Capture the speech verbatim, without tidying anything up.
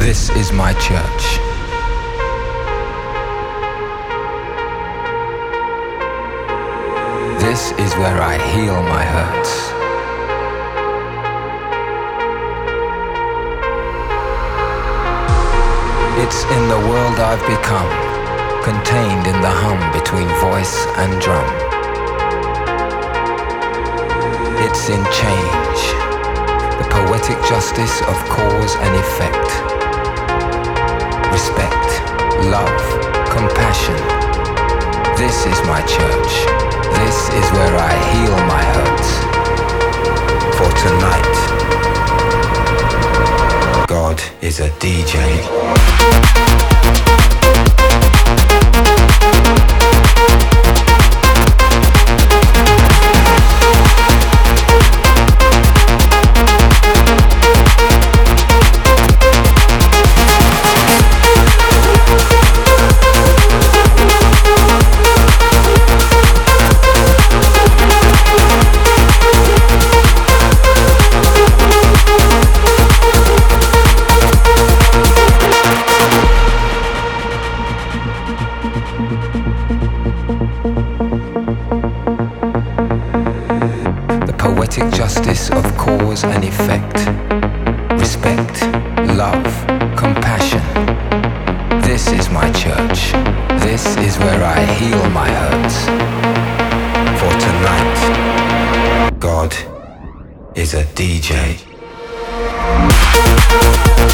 This is my church. This is where I heal my hurts. It's in the world I've become, contained in the hum between voice and drum. It's in change, the poetic justice of cause and effect. Respect, love, compassion. This is my church. This is where I heal my hurts. For tonight, God is a D J. Poetic justice of cause and effect. Respect, love, compassion. This is my church. This is where I heal my hurts. For tonight, God is a D J.